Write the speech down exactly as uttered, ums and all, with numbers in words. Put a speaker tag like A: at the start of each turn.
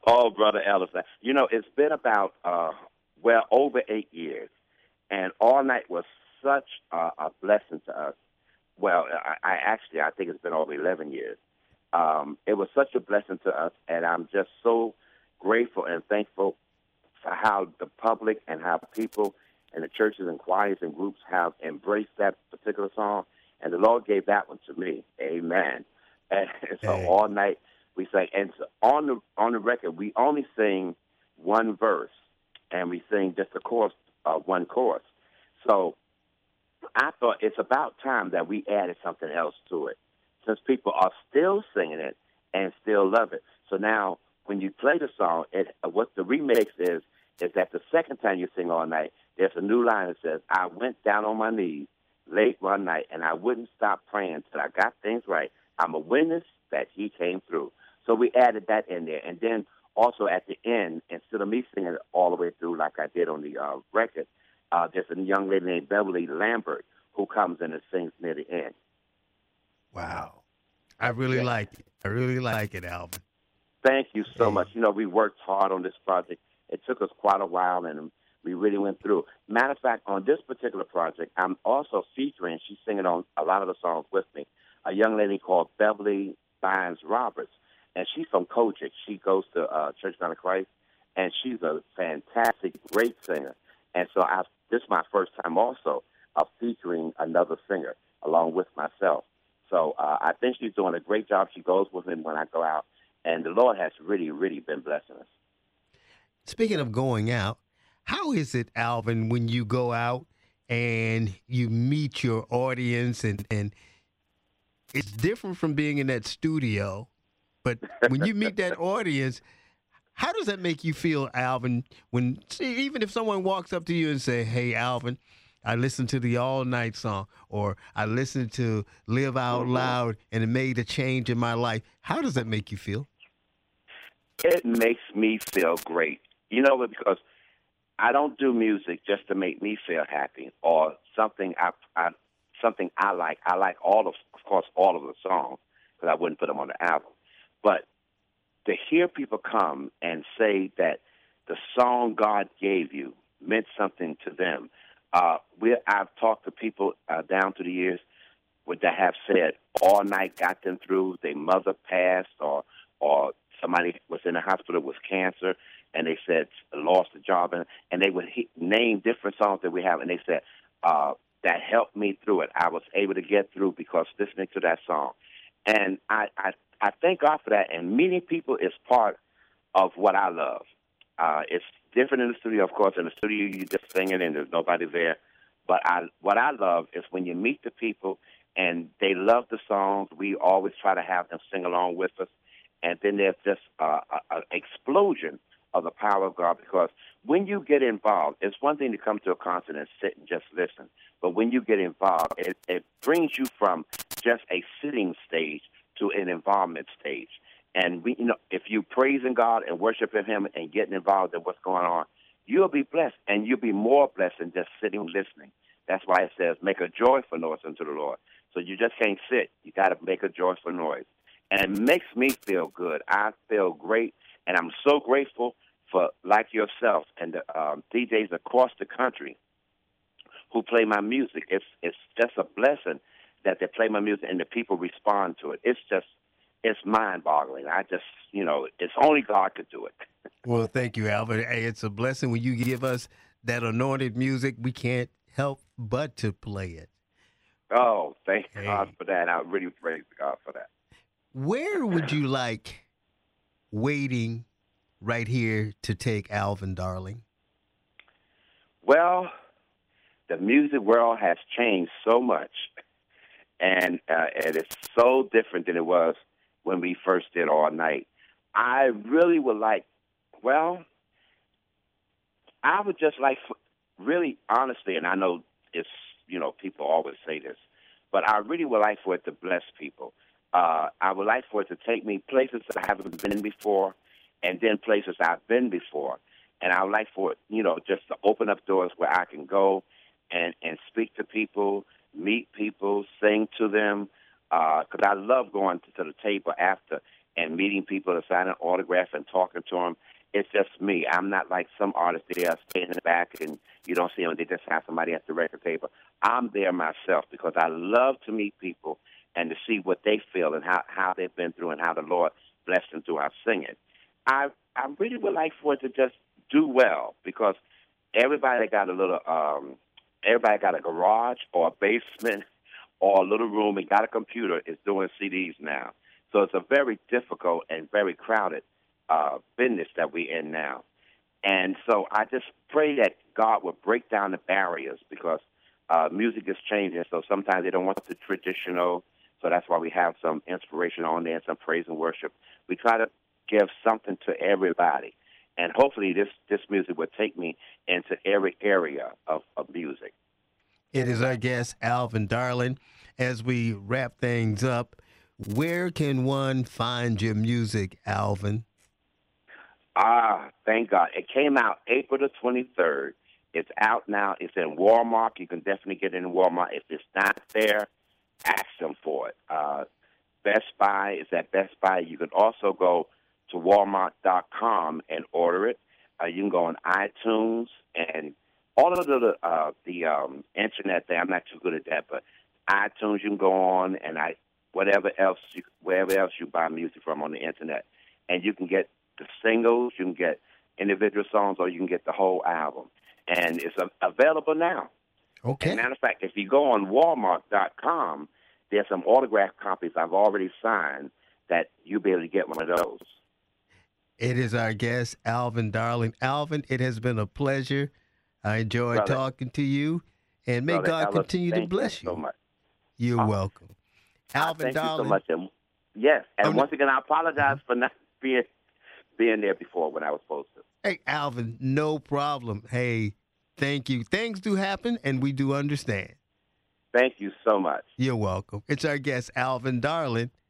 A: Oh, Brother Ellis, you know, it's been about, uh, well, over eight years, and All Night was such a, a blessing to us. Well, I, I actually, I think it's been over eleven years. Um, it was such a blessing to us, and I'm just so grateful and thankful for how the public and how people and the churches and choirs and groups have embraced that particular song. And the Lord gave that one to me. Amen. And so
B: Hey.
A: all night we sang. And so on the on the record, we only sing one verse, and we sing just a chorus, uh, one chorus. So I thought it's about time that we added something else to it, since people are still singing it and still love it. So now, when you play the song, it, what the remix is, is that the second time you sing All Night, there's a new line that says, I went down on my knees late one night, and I wouldn't stop praying till I got things right. I'm a witness that he came through. So we added that in there. And then also at the end, instead of me singing it all the way through like I did on the uh, record, uh, there's a young lady named Beverly Lambert who comes in and sings near the end.
B: Wow. I really
A: Yeah.
B: like it. I really like it, Alvin.
A: Thank you so
B: Hey.
A: much. You know, we worked hard on this project. It took us quite a while, and we really went through. Matter of fact, on this particular project, I'm also featuring, she's singing on a lot of the songs with me, a young lady called Beverly Bynes Roberts, and she's from Kojic. She goes to uh, Church of Christ, and she's a fantastic, great singer. And so I, this is my first time also of featuring another singer along with myself. So uh, I think she's doing a great job. She goes with me when I go out, and the Lord has really, really been blessing us.
B: Speaking of going out, how is it, Alvin, when you go out and you meet your audience and, and it's different from being in that studio, but when you meet that audience, how does that make you feel, Alvin, when see, even if someone walks up to you and say, hey, Alvin, I listened to the All Night song, or I listened to Live Out
A: Mm-hmm.
B: Loud and it made a change in my life. How does that make you feel?
A: It makes me feel great. You know, because I don't do music just to make me feel happy or something I, I something I like. I like all of, of course, all of the songs because I wouldn't put them on the album. But to hear people come and say that the song God gave you meant something to them. Uh, we I've talked to people uh, down through the years with, that have said All Night got them through. Their mother passed, or or somebody was in the hospital with cancer, and they said lost a job, and, and they would he, name different songs that we have, and they said uh, that helped me through it. I was able to get through because listening to that song, and I I, I thank God for that. And meeting people is part of what I love. Uh, it's different in the studio, of course. In the studio, you just singing and there's nobody there. But I, what I love is when you meet the people and they love the songs. We always try to have them sing along with us, and then there's just uh, an explosion of the power of God. Because when you get involved, it's one thing to come to a concert and sit and just listen. But when you get involved, it, it brings you from just a sitting stage to an involvement stage. And we, you know, if you praising God and worshiping Him and getting involved in what's going on, you'll be blessed, and you'll be more blessed than just sitting and listening. That's why it says, "Make a joyful noise unto the Lord." So you just can't sit; you got to make a joyful noise, and it makes me feel good. I feel great, and I'm so grateful for like yourself and the um, D Js across the country who play my music. It's it's just a blessing that they play my music and the people respond to it. It's just It's mind-boggling. I just, you know, it's only God could do it.
B: Well, thank you, Alvin. Hey, it's a blessing when you give us that anointed music. We can't help but to play it.
A: Oh, thank
B: Hey.
A: God for that. I really praise God for that.
B: Where would you like waiting right here to take Alvin, darling?
A: Well, the music world has changed so much, and uh, and it's so different than it was when we first did All Night. I really would like, well, I would just like, for, really honestly, and I know it's, you know, people always say this, but I really would like for it to bless people. Uh, I would like for it to take me places that I haven't been before, and then places I've been before. And I would like for it, you know, just to open up doors where I can go and, and speak to people, meet people, sing to them, because I love going to, to the table after and meeting people to sign an autograph and talking to them. It's just me. I'm not like some artists there staying in the back and you don't see them. They just have somebody at the record table. I'm there myself because I love to meet people and to see what they feel and how, how they've been through and how the Lord blessed them through our singing. I I really would like for it to just do well because everybody got a little, um, everybody got a garage or a basement or a little room and got a computer is doing C Ds now. So it's a very difficult and very crowded uh, business that we're in now. And so I just pray that God will break down the barriers because uh, music is changing. So sometimes they don't want the traditional. So that's why we have some inspiration on there and some praise and worship. We try to give something to everybody. And hopefully this, this music will take me into every area of, of music.
B: It is our guest, Alvin Darling. As we wrap things up, where can one find your music, Alvin?
A: Ah, thank God. It came out April the twenty-third. It's out now. It's in Walmart. You can definitely get it in Walmart. If it's not there, ask them for it. Uh, Best Buy is at Best Buy. You can also go to walmart dot com and order it. Uh, you can go on iTunes and all of the uh, the um, internet there. I'm not too good at that, but iTunes you can go on and I whatever else you, wherever else you buy music from on the internet, and you can get the singles, you can get individual songs, or you can get the whole album, and it's uh, available now.
B: Okay.
A: As a matter of fact, if you go on walmart dot com, there's some autographed copies I've already signed that you'll be able to get one of those.
B: It is our guest, Alvin Darling. Alvin, it has been a pleasure. I enjoyed
A: Brother,
B: talking to you, and may
A: Brother
B: God
A: Ellis,
B: continue to
A: thank
B: bless
A: you
B: you.
A: so much.
B: You're
A: Uh,
B: welcome. Alvin
A: thank
B: Darling.
A: you so much. And, yes, and
B: I'm
A: once
B: not-
A: again, I apologize for not being being there before when I was supposed to.
B: Hey, Alvin, no problem. Hey, thank you. Things do happen, and we do understand.
A: Thank you so much.
B: You're welcome. It's our guest, Alvin Darling.